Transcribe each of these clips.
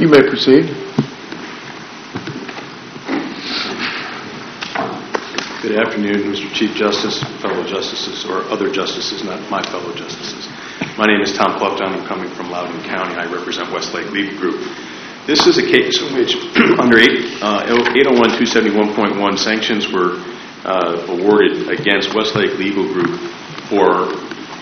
may proceed. Good afternoon, Mr. Chief Justice, fellow justices, or other justices, not my fellow justices. My name is Tom Clopton. I'm coming from Loudoun County. I represent Westlake Legal Group. This is a case in which under 801-271.1 sanctions were awarded against Westlake Legal Group for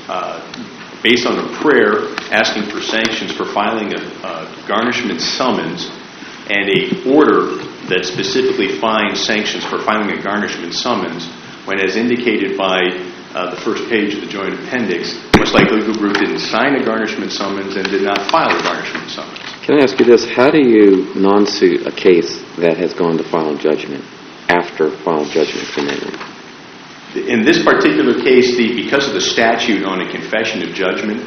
based on a prayer asking for sanctions for filing a garnishment summons and a order that specifically fines sanctions for filing a garnishment summons when, as indicated by the first page of the joint appendix, Westlake Legal Group didn't sign a garnishment summons and did not file a garnishment summons. Can I ask you this? How do you non-suit a case that has gone to final judgment after final judgment has been entered? In this particular case, because of the statute on a confession of judgment,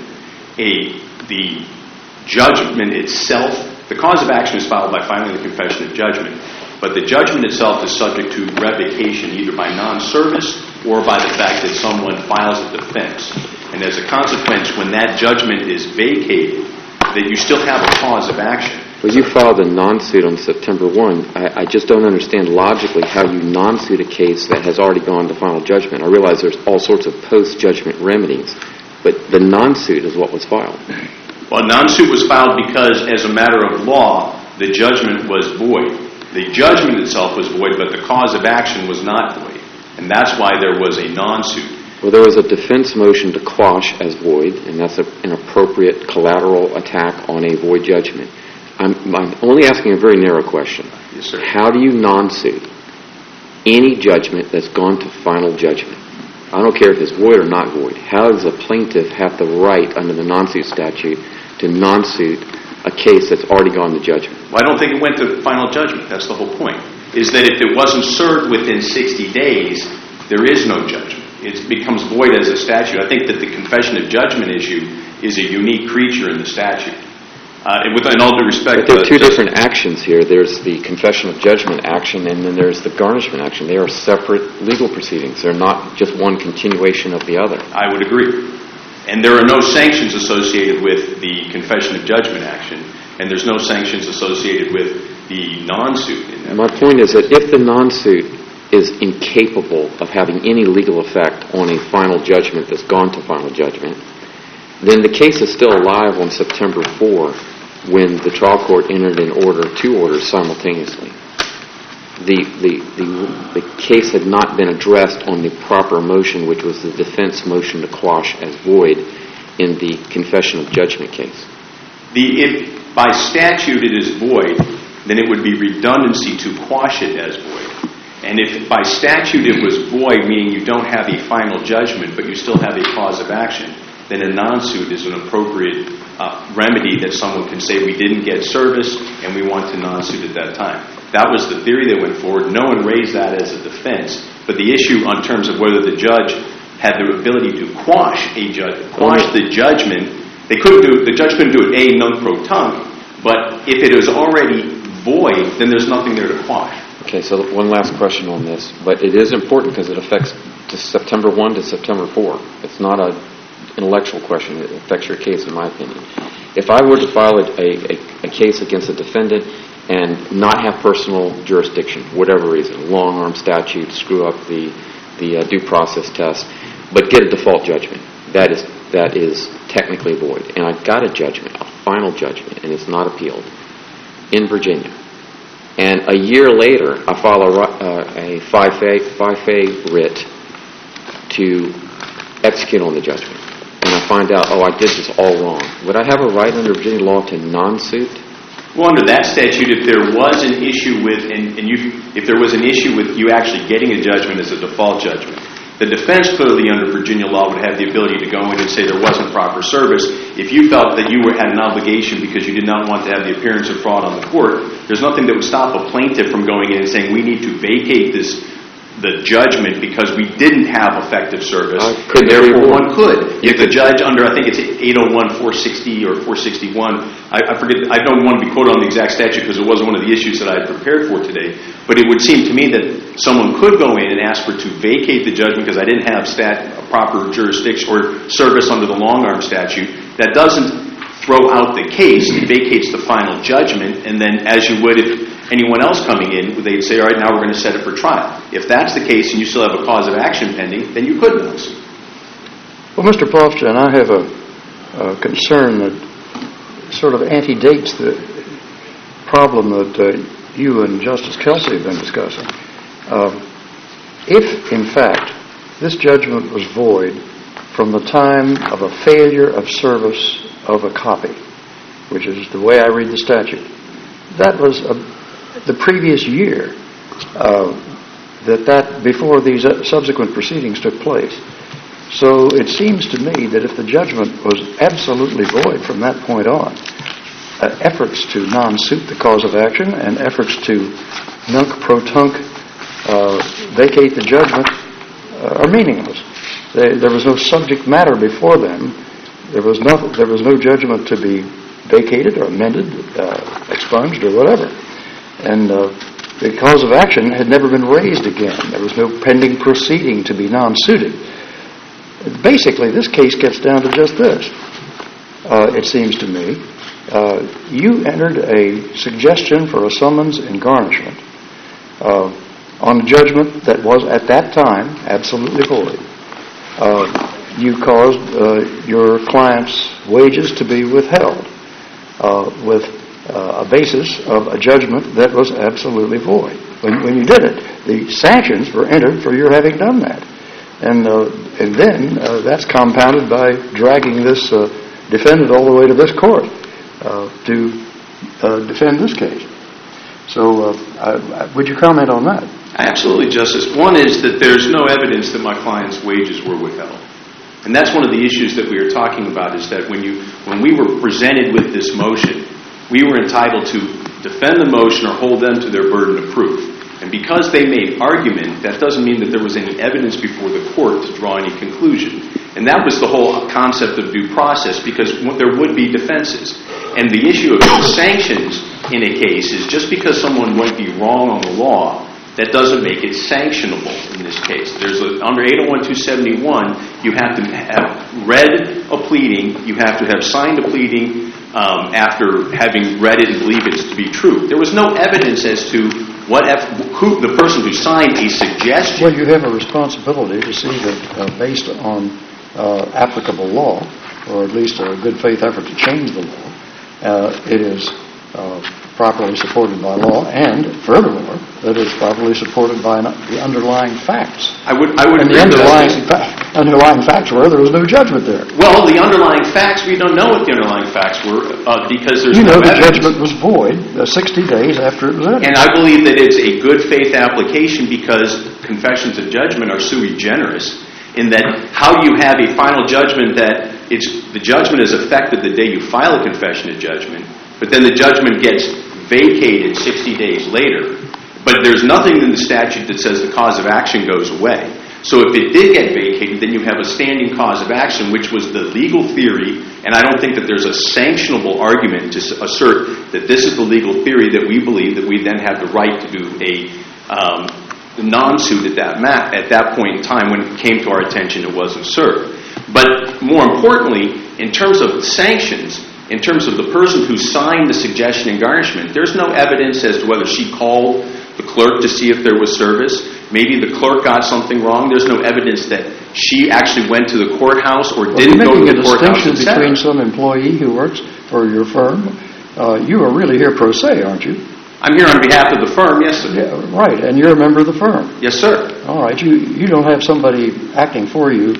the judgment itself, the cause of action is filed by filing the confession of judgment, but the judgment itself is subject to revocation either by non-service or by the fact that someone files a defense. And as a consequence, when that judgment is vacated, that you still have a cause of action. Well, you filed a non-suit on September 1. I just don't understand logically how you non-suit a case that has already gone to final judgment. I realize there's all sorts of post-judgment remedies, but the non-suit is what was filed. Well, non-suit was filed because, as a matter of law, the judgment was void. The judgment itself was void, but the cause of action was not void. And that's why there was a non-suit. Well, there was a defense motion to quash as void, and that's an appropriate collateral attack on a void judgment. I'm only asking a very narrow question. Yes, sir. How do you non-suit any judgment that's gone to final judgment? I don't care if it's void or not void. How does a plaintiff have the right under the non-suit statute to non-suit a case that's already gone to judgment? Well, I don't think it went to final judgment. That's the whole point. Is that if it wasn't served within 60 days, there is no judgment. It becomes void as a statute. I think that the confession of judgment issue is a unique creature in the statute. With all due respect... But there are two different actions here. There's the confession of judgment action, and then there's the garnishment action. They are separate legal proceedings. They're not just one continuation of the other. I would agree. And there are no sanctions associated with the confession of judgment action, and there's no sanctions associated with the non-suit. My point is that if the non-suit is incapable of having any legal effect on a final judgment that's gone to final judgment, then the case is still alive on September 4 when the trial court entered in two orders simultaneously. The case had not been addressed on the proper motion, which was the defense motion to quash as void in the confession of judgment case. If by statute it is void, then it would be redundancy to quash it as void. And if by statute it was void, meaning you don't have a final judgment, but you still have a cause of action, then a non-suit is an appropriate remedy that someone can say, we didn't get service and we want to non-suit at that time. That was the theory that went forward. No one raised that as a defense. But the issue on terms of whether the judge had the ability to quash the judgment, the judge couldn't do it non-pro-tunc, but if it is already void, then there's nothing there to quash. Okay, so one last question on this. But it is important because it affects September 1 to September 4. It's not an intellectual question. It affects your case, in my opinion. If I were to file a case against a defendant and not have personal jurisdiction, whatever reason, long-arm statute, screw up the due process test, but get a default judgment, that is technically void. And I've got a judgment, a final judgment, and it's not appealed in Virginia. And a year later, I file a 5A writ to execute on the judgment. And I find out, I did this all wrong. Would I have a right under Virginia law to non-suit? Well, under that statute, if there was an issue with, if there was an issue with you actually getting a judgment as a default judgment, the defense clearly under Virginia law would have the ability to go in and say there wasn't proper service. If you felt that you had an obligation because you did not want to have the appearance of fraud on the court, there's nothing that would stop a plaintiff from going in and saying we need to vacate the judgment because we didn't have effective service, and therefore one could. If the judge under, I think it's 801-460 or 461, I forget, I don't want to be quoted on the exact statute because it wasn't one of the issues that I had prepared for today, but it would seem to me that someone could go in and ask for to vacate the judgment because I didn't have proper jurisdiction or service under the long-arm statute. That doesn't throw out the case, it vacates the final judgment, and then as you would if anyone else coming in, they'd say, all right, now we're going to set it for trial. If that's the case and you still have a cause of action pending, then you couldn't lose. Well, Mr. Plofton, I have a concern that sort of antedates the problem that you and Justice Kelsey have been discussing. If, in fact, this judgment was void from the time of a failure of service of a copy, which is the way I read the statute, that was the previous year that before these subsequent proceedings took place. So it seems to me that if the judgment was absolutely void from that point on, efforts to non-suit the cause of action and efforts to nunc-pro-tunc vacate the judgment are meaningless. There was no subject matter before them. There was no judgment to be vacated or amended, expunged, or whatever. And the cause of action had never been raised again. There was no pending proceeding to be non-suited. Basically, this case gets down to just this. It seems to me, you entered a suggestion for a summons and garnishment on a judgment that was, at that time, absolutely void. You caused your client's wages to be withheld with a basis of a judgment that was absolutely void. When you did it, the sanctions were entered for your having done that. And then that's compounded by dragging this defendant all the way to this court to defend this case. So would you comment on that? Absolutely, Justice. One is that there's no evidence that my client's wages were withheld. And that's one of the issues that we are talking about, is that when we were presented with this motion, we were entitled to defend the motion or hold them to their burden of proof. And because they made argument, that doesn't mean that there was any evidence before the court to draw any conclusion. And that was the whole concept of due process, because there would be defenses. And the issue of sanctions in a case is just because someone might be wrong on the law, that doesn't make it sanctionable in this case. Under 801-271, you have to have read a pleading, you have to have signed a pleading after having read it and believe it to be true. There was no evidence as to who the person who signed a suggestion. Well, you have a responsibility to see that based on applicable law, or at least a good faith effort to change the law, it is properly supported by law, and furthermore, that it's properly supported by the underlying facts. I would and agree the underlying facts were there was no judgment there. Well, the underlying facts, we don't know what the underlying facts were because there's no evidence. The judgment was void 60 days after it was entered. And I believe that it's a good faith application because confessions of judgment are sui generis, in that how do you have a final judgment that the judgment is effective the day you file a confession of judgment, but then the judgment gets vacated 60 days later. But there's nothing in the statute that says the cause of action goes away. So if it did get vacated, then you have a standing cause of action, which was the legal theory, and I don't think that there's a sanctionable argument to assert that this is the legal theory that we believe that we then have the right to do a non-suit at that point in time when it came to our attention it wasn't served. But more importantly, in terms of sanctions, in terms of the person who signed the suggestion and garnishment, there's no evidence as to whether she called the clerk to see if there was service. Maybe the clerk got something wrong. There's no evidence that she actually went to the courthouse or didn't go to the courthouse. You're making a distinction between some employee who works for your firm. You are really here pro se, aren't you? I'm here on behalf of the firm, yes, sir. Yeah, right, and you're a member of the firm. Yes, sir. All right, you don't have somebody acting for you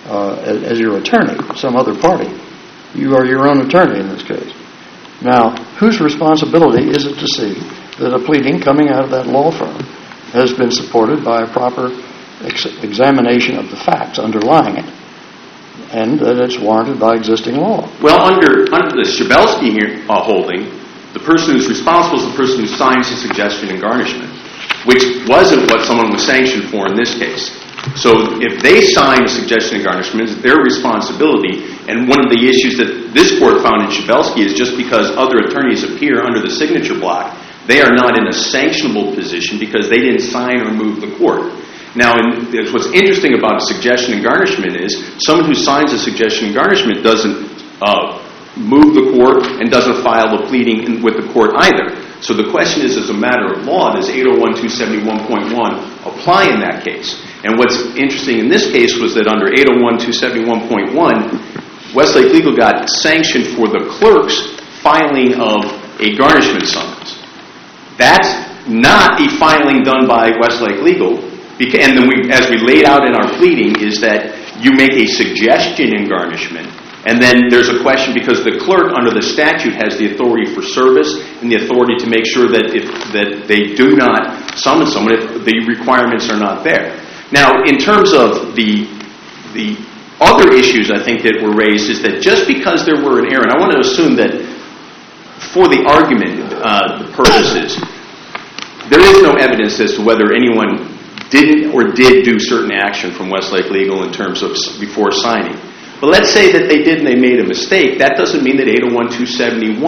as your attorney, some other party. You are your own attorney in this case. Now, whose responsibility is it to see that a pleading coming out of that law firm has been supported by a proper examination of the facts underlying it, and that it's warranted by existing law? Well, under the Schabelsky holding, the person who's responsible is the person who signs the suggestion and garnishment, which wasn't what someone was sanctioned for in this case. So if they sign a suggestion and garnishment, it's their responsibility. And one of the issues that this court found in Schabelsky is just because other attorneys appear under the signature block, they are not in a sanctionable position because they didn't sign or move the court. Now, what's interesting about a suggestion and garnishment is someone who signs a suggestion and garnishment doesn't move the court and doesn't file a pleading with the court either. So the question is, as a matter of law, does 801.271.1 apply in that case? And what's interesting in this case was that under 801.271.1, Westlake Legal got sanctioned for the clerk's filing of a garnishment summons. That's not a filing done by Westlake Legal. And then as we laid out in our pleading, is that you make a suggestion in garnishment, and then there's a question because the clerk under the statute has the authority for service and the authority to make sure that that they do not summon someone if the requirements are not there. Now, in terms of the other issues I think that were raised is that just because there were an error, and I want to assume that for the argument purposes, there is no evidence as to whether anyone didn't or did do certain action from Westlake Legal in terms of before signing. But let's say that they did and they made a mistake. That doesn't mean that 801.271.1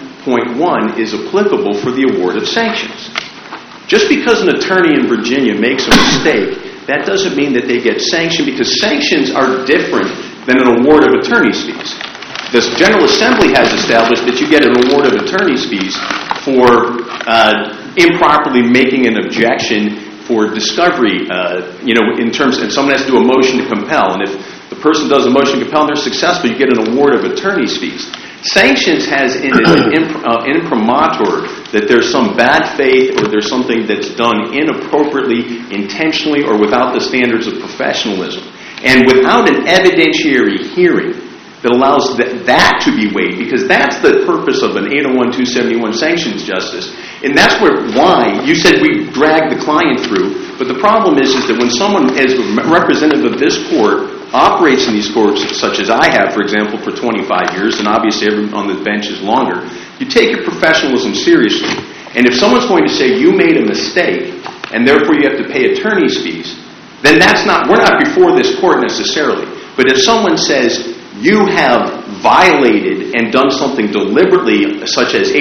is applicable for the award of sanctions. Just because an attorney in Virginia makes a mistake, that doesn't mean that they get sanctioned, because sanctions are different than an award of attorney's fees. The General Assembly has established that you get an award of attorney's fees for improperly making an objection for discovery, in terms, and someone has to do a motion to compel, and if the person does a motion to compel and they're successful, you get an award of attorney's fees. Sanctions has in it an imprimatur that there's some bad faith or there's something that's done inappropriately, intentionally, or without the standards of professionalism. And without an evidentiary hearing that allows that to be weighed, because that's the purpose of an 801.271 sanctions justice. And that's why you said we drag the client through, but the problem is that when someone, as a representative of this court, operates in these courts, such as I have, for example, for 25 years, and obviously everyone on the bench is longer, you take your professionalism seriously. And if someone's going to say you made a mistake, and therefore you have to pay attorney's fees, then we're not before this court necessarily. But if someone says you have violated and done something deliberately, such as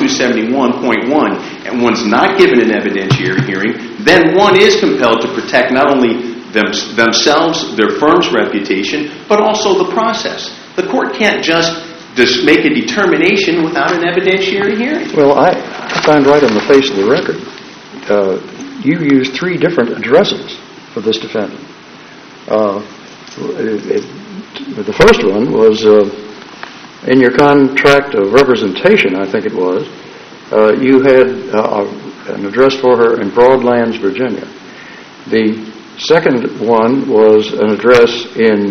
801.271.1, and one's not given an evidentiary hearing, then one is compelled to protect not only themselves, their firm's reputation, but also the process. The court can't just make a determination without an evidentiary hearing. Well, I find right on the face of the record, you used 3 different addresses for this defendant. The first one was in your contract of representation, I think it was, you had an address for her in Broadlands, Virginia. The second one was an address in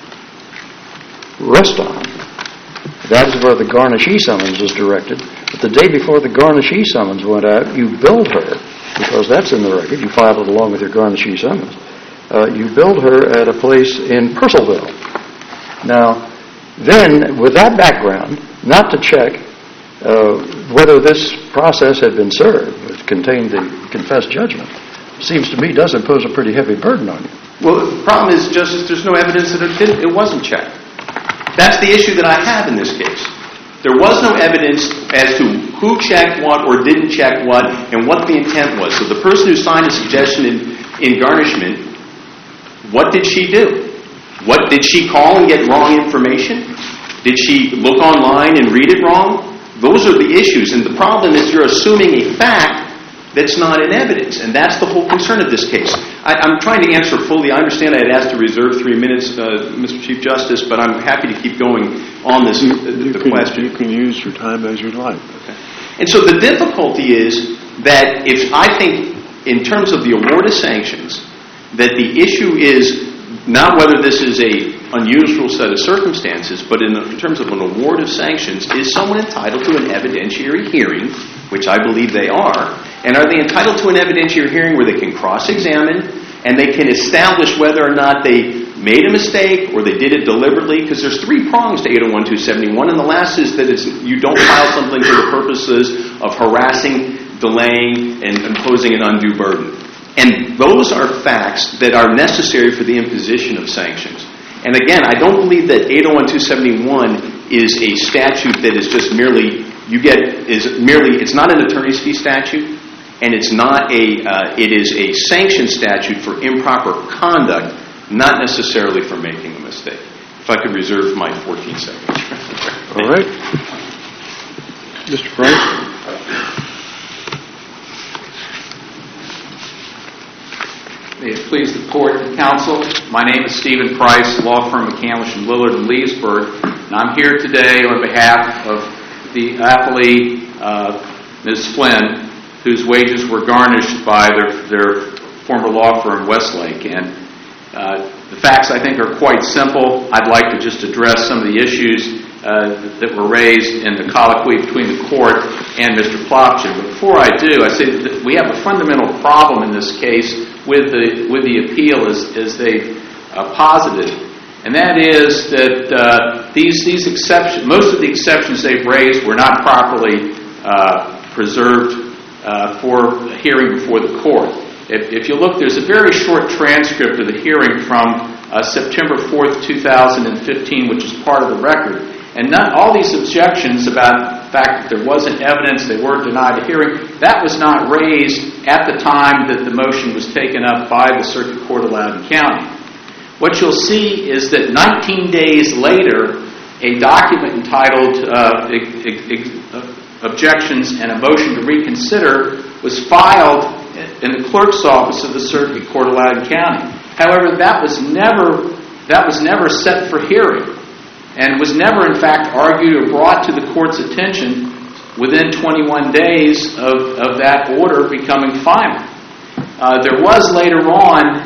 Reston. That is where the garnishee summons was directed. But the day before the garnishee summons went out, you billed her, because that's in the record, you filed it along with your garnishee summons, you billed her at a place in Purcellville. Now, then, with that background, not to check whether this process had been served, which contained the confessed judgment, seems to me does impose a pretty heavy burden on you. Well, the problem is, Justice, there's no evidence that it wasn't checked. That's the issue that I have in this case. There was no evidence as to who checked what or didn't check what and what the intent was. So the person who signed a suggestion in garnishment, what did she do? What did she call and get wrong information? Did she look online and read it wrong? Those are the issues. And the problem is you're assuming a fact that's not in evidence. And that's the whole concern of this case. I'm trying to answer fully. I understand I had asked to reserve 3 minutes, Mr. Chief Justice, but I'm happy to keep going on this question. You can use your time as you like. Okay. And so the difficulty is that if I think in terms of the award of sanctions, that the issue is not whether this is a unusual set of circumstances, but in terms of an award of sanctions, is someone entitled to an evidentiary hearing, which I believe they are, and are they entitled to an evidentiary hearing where they can cross-examine and they can establish whether or not they made a mistake or they did it deliberately? Because there's 3 prongs to 801.271, and the last is that you don't file something for the purposes of harassing, delaying, and imposing an undue burden. And those are facts that are necessary for the imposition of sanctions. And again, I don't believe that 801.271 is a statute that is just merely, it's not an attorney's fee statute, and it is a sanction statute for improper conduct, not necessarily for making a mistake. If I could reserve my 14 seconds. All right. Mr. Price? May it please the court and counsel, my name is Stephen Price, law firm McCandlish & Lillard in Leesburg, and I'm here today on behalf of the appellee, Ms. Flynn, whose wages were garnished by their former law firm, Westlake. And the facts, I think, are quite simple. I'd like to just address some of the issues that were raised in the colloquy between the court and Mr. Plopchin. But before I do, I say that we have a fundamental problem in this case with the appeal as they've posited, and that is that these exceptions, most of the exceptions they've raised, were not properly preserved for hearing before the court. If you look, there's a very short transcript of the hearing from September 4th, 2015, which is part of the record. And all these objections about the fact that there wasn't evidence, they weren't denied a hearing, that was not raised at the time that the motion was taken up by the Circuit Court of Loudoun County. What you'll see is that 19 days later, a document entitled Objections and a Motion to Reconsider was filed in the clerk's office of the Circuit Court of Loudoun County. However, that was never set for hearing, and was never, in fact, argued or brought to the court's attention within 21 days of that order becoming final. There was later on,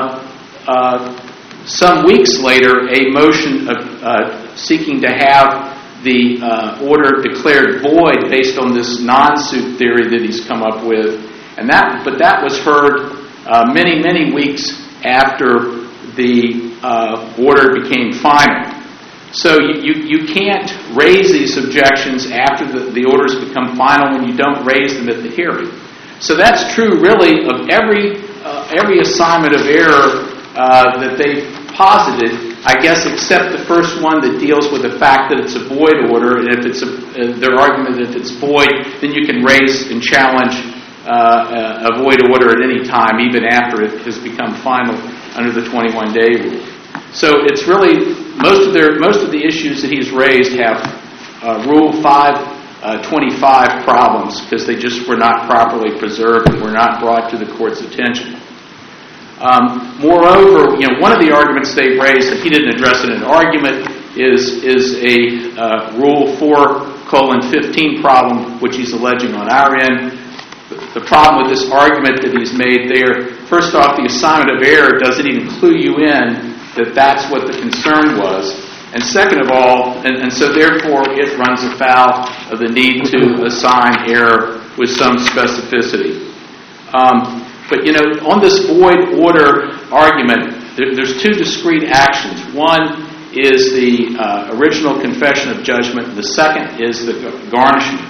some weeks later, a motion seeking to have the order declared void based on this non-suit theory that he's come up with, but that was heard many weeks after the order became final. So you can't raise these objections after the orders become final when you don't raise them at the hearing. So that's true, really, of every assignment of error that they've posited, I guess, except the first one that deals with the fact that it's a void order, and if it's their argument that if it's void, then you can raise and challenge a void order at any time, even after it has become final under the 21-day rule. So it's really most of the issues that he's raised have Rule 525 problems because they just were not properly preserved and were not brought to the court's attention. Moreover, one of the arguments they've raised that he didn't address in an argument is a Rule 4:15 problem, which he's alleging on our end. The problem with this argument that he's made there, first off, the assignment of error doesn't even clue you in that that's what the concern was. And second of all, and so therefore it runs afoul of the need to assign error with some specificity. But on this void order argument, there's two discrete actions. One is the original confession of judgment. The second is the garnishment.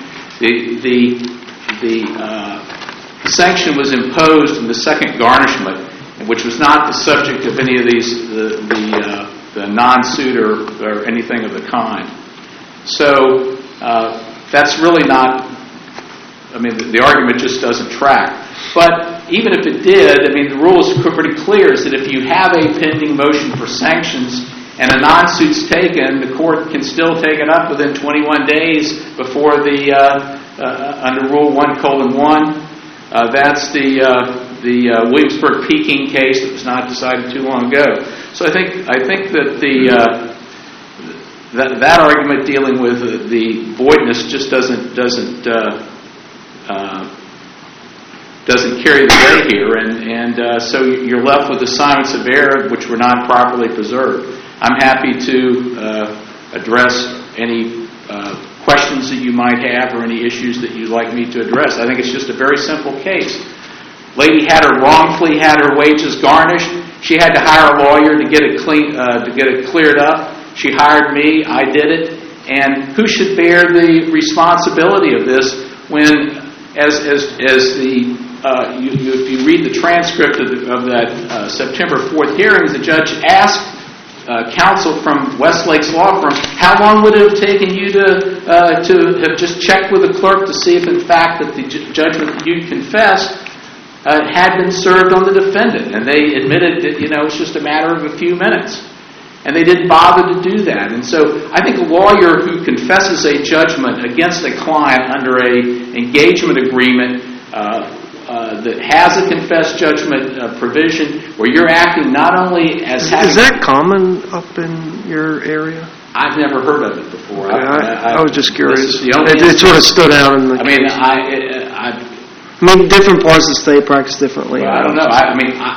The sanction was imposed in the second garnishment, which was not the subject of any of these, the non-suit or anything of the kind. So that's really not, the argument just doesn't track. But even if it did, the rule is pretty clear, is that if you have a pending motion for sanctions and a non-suit's taken, the court can still take it up within 21 days before the, under Rule 1:1. That's the Williamsburg-Peking case that was not decided too long ago. So I think that that argument dealing with the voidness just doesn't carry the day here, and so you're left with assignments of error which were not properly preserved. I'm happy to address any questions that you might have or any issues that you'd like me to address. I think it's just a very simple case. Lady wrongfully had her wages garnished. She had to hire a lawyer to get it cleared up. She hired me. I did it. And who should bear the responsibility of this when, if you read the transcript of that September 4th hearing, the judge asked counsel from Westlake's law firm, how long would it have taken you to have just checked with the clerk to see if, in fact, that the judgment that you confessed had been served on the defendant? And they admitted that, it's just a matter of a few minutes. And they didn't bother to do that. And so I think a lawyer who confesses a judgment against a client under an engagement agreement that has a confessed judgment provision, where you're acting not only as having... Is that common up in your area? I've never heard of it before. Okay, I was just curious. It sort of stood out in the... I mean, I mean, different parts of the state practice differently. Well, I don't know. I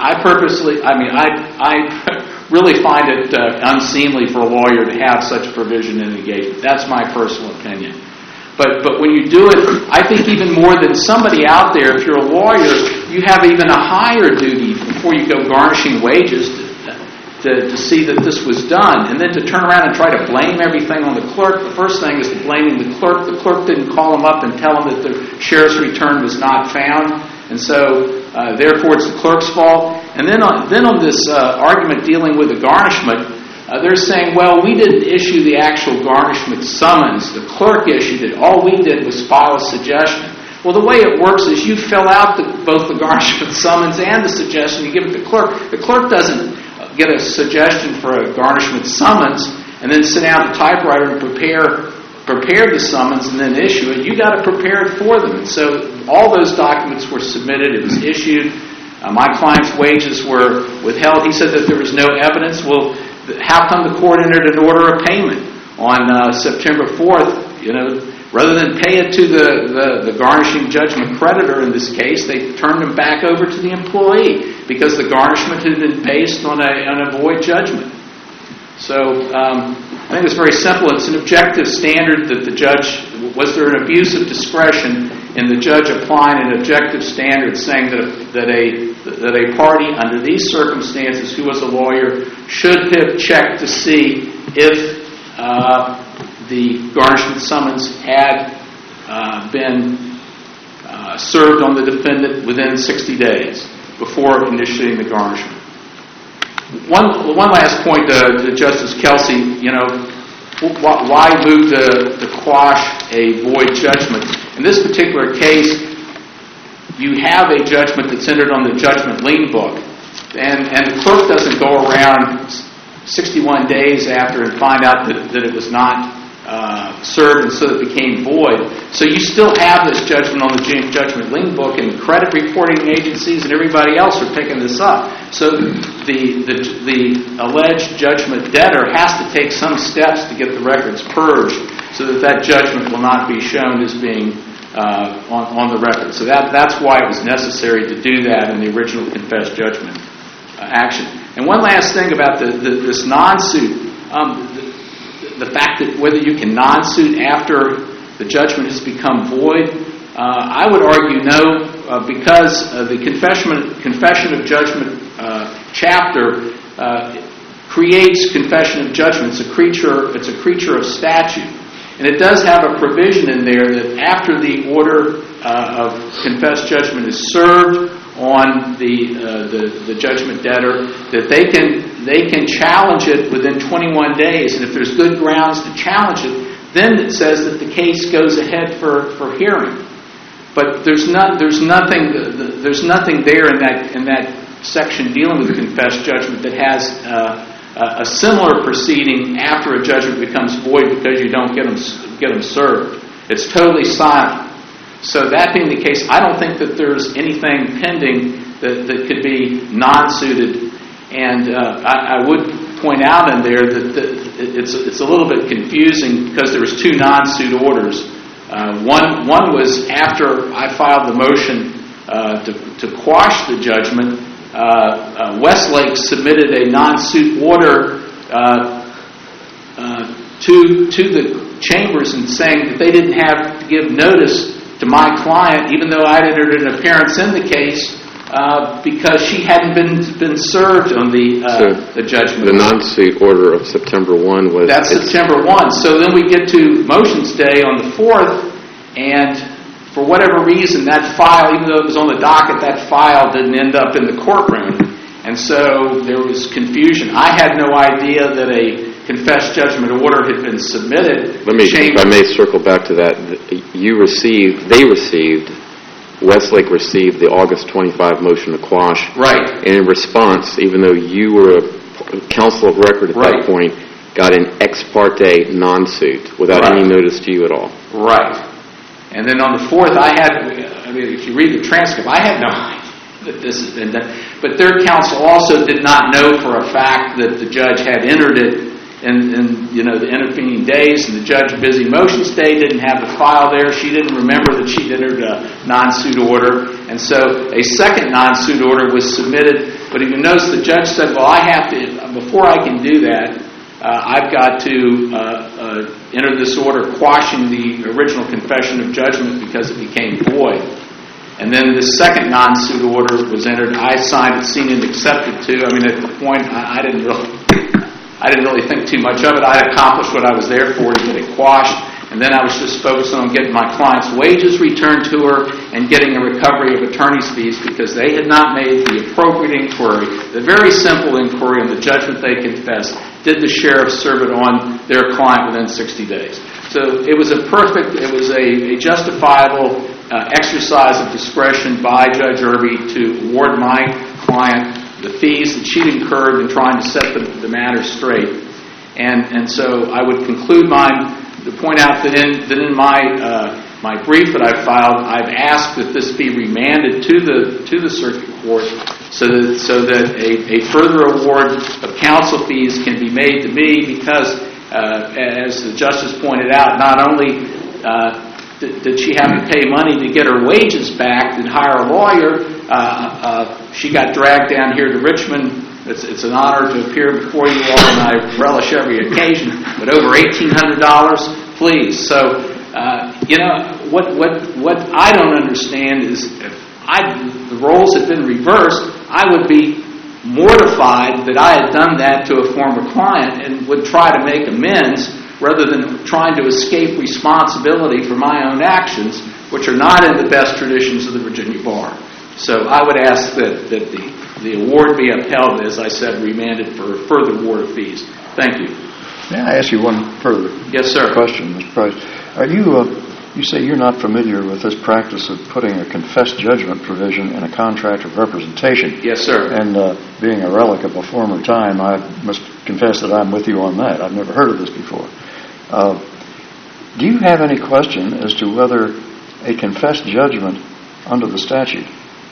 really find it unseemly for a lawyer to have such a provision in engagement. That's my personal opinion. But when you do it, I think even more than somebody out there, if you're a lawyer, you have even a higher duty before you go garnishing wages to see that this was done. And then to turn around and try to blame everything on the clerk. The first thing is blaming the clerk. The clerk didn't call him up and tell him that the sheriff's return was not found. And so, therefore, it's the clerk's fault. And then on this argument dealing with the garnishment, they're saying, well, we didn't issue the actual garnishment summons. The clerk issued it. All we did was file a suggestion. Well, the way it works is you fill out both the garnishment summons and the suggestion. You give it to the clerk. The clerk doesn't get a suggestion for a garnishment summons and then sit down at the typewriter and prepare the summons and then issue it. You got to prepare it for them. And so all those documents were submitted. It was issued. My client's wages were withheld. He said that there was no evidence. Well, how come the court entered an order of payment on September 4th? Rather than pay it to the garnishing judgment creditor in this case, they turned them back over to the employee because the garnishment had been based on a void judgment. So I think it's very simple. It's an objective standard that the judge, was there an abuse of discretion in the judge applying an objective standard saying that a party under these circumstances who was a lawyer should have checked to see if the garnishment summons had been served on the defendant within 60 days before initiating the garnishment. One last point to Justice Kelsey, why move to quash a void judgment? In this particular case, you have a judgment that's entered on the judgment lien book, and the clerk doesn't go around 61 days after and find out that it was not served and so it became void. So you still have this judgment on the judgment lien book, and credit reporting agencies and everybody else are picking this up. So the alleged judgment debtor has to take some steps to get the records purged so that judgment will not be shown as being on the record. So that's why it was necessary to do that in the original confessed judgment action. And one last thing about this non-suit. The fact that whether you can non-suit after the judgment has become void, I would argue no, because the confession of judgment chapter creates confession of judgment. It's a creature of statute, and it does have a provision in there that after the order of confessed judgment is served on the judgment debtor, that they can challenge it within 21 days, and if there's good grounds to challenge it, then it says that the case goes ahead for hearing. But there's nothing there in that section dealing with confessed judgment that has a similar proceeding after a judgment becomes void because you don't get them served. It's totally silent. So that being the case, I don't think that there's anything pending that could be non-suited. And I would point out in there that it's a little bit confusing because there was two non-suit orders. One was after I filed the motion to quash the judgment. Westlake submitted a non-suit order to the chambers and saying that they didn't have to give notice to my client, even though I entered an appearance in the case, because she hadn't been served on the judgment. The non-suit order of September 1 was... That's September 1. So then we get to Motions Day on the 4th, and for whatever reason, that file, even though it was on the docket, that file didn't end up in the courtroom. And so there was confusion. I had no idea that a confessed judgment order had been submitted. If I may circle back to that. Westlake received the August 25 motion to quash. Right. And in response, even though you were counsel of record at Right. that point got an ex parte non-suit without Right. any notice to you at all. Right. And then on the 4th, if you read the transcript, I had no idea that this has been done. But their counsel also did not know for a fact that the judge had entered it in the intervening days, and the judge, busy motions day, didn't have the file there. She didn't remember that she'd entered a non-suit order, and so a second non-suit order was submitted. But if you notice, the judge said, well, I have to, before I can do that, I've got to enter this order quashing the original confession of judgment because it became void. And then the second non-suit order was entered. I signed it, seen it, accepted to. I mean, at the point, I didn't really think too much of it. I had accomplished what I was there for, to get it quashed. And then I was just focused on getting my client's wages returned to her and getting a recovery of attorney's fees because they had not made the appropriate inquiry, the very simple inquiry on the judgment they confessed. Did the sheriff serve it on their client within 60 days? So it was a justifiable exercise of discretion by Judge Irby to award my client the fees that she'd incurred in trying to set the matter straight. And so I would conclude to point out that in my brief that I filed, I've asked that this be remanded to the circuit court so that a further award of counsel fees can be made to me because, as the justice pointed out, not only did she have to pay money to get her wages back and hire a lawyer, she got dragged down here to Richmond. It's an honor to appear before you all, and I relish every occasion. But over $1,800, please. So, what I don't understand is if the roles had been reversed, I would be mortified that I had done that to a former client and would try to make amends rather than trying to escape responsibility for my own actions, which are not in the best traditions of the Virginia Bar. So I would ask that the award be upheld, as I said, remanded for further award of fees. Thank you. May I ask you one further Yes, sir. question, Mr. Price? Are you say you're not familiar with this practice of putting a confessed judgment provision in a contract of representation? Yes, sir. And being a relic of a former time, I must confess that I'm with you on that. I've never heard of this before. Do you have any question as to whether a confessed judgment under the statute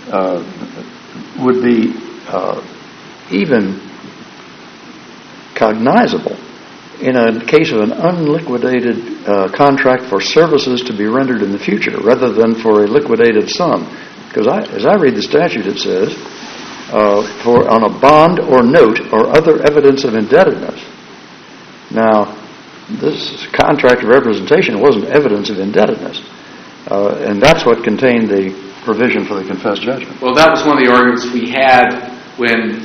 would be even cognizable in a case of an unliquidated contract for services to be rendered in the future rather than for a liquidated sum? Because as I read the statute, it says, on a bond or note or other evidence of indebtedness. Now, this contract of representation wasn't evidence of indebtedness, and that's what contained the provision for the confessed judgment. Well, that was one of the arguments we had when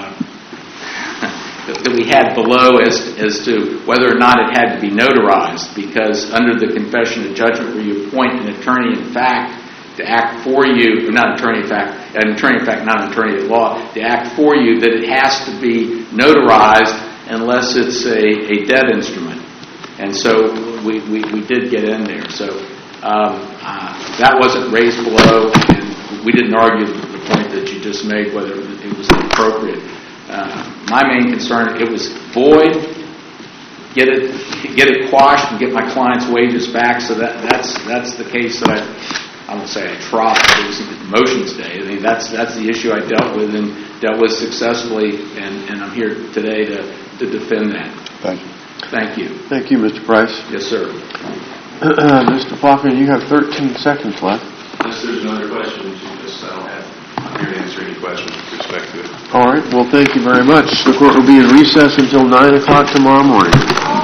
that we had below as to whether or not it had to be notarized, because under the confession of judgment where you appoint an attorney in fact to act for you, not an attorney in fact, not an attorney at law, to act for you, that it has to be notarized unless it's a debt instrument. And so we did get in there. So that wasn't raised below, and we didn't argue the point that you just made, whether it was inappropriate. My main concern, it was void, get it quashed and get my client's wages back. So that's the case that I won't say I tried, it was motions day. I mean, that's the issue I dealt with and dealt with successfully, and I'm here today to defend that. Thank you. Thank you. Thank you, Mr. Price. Yes, sir. Mr. Faulkner, you have 13 seconds left. Unless there's another question, I'm here to answer any questions with respect to it. All right. Well, thank you very much. The court will be in recess until 9 o'clock tomorrow morning.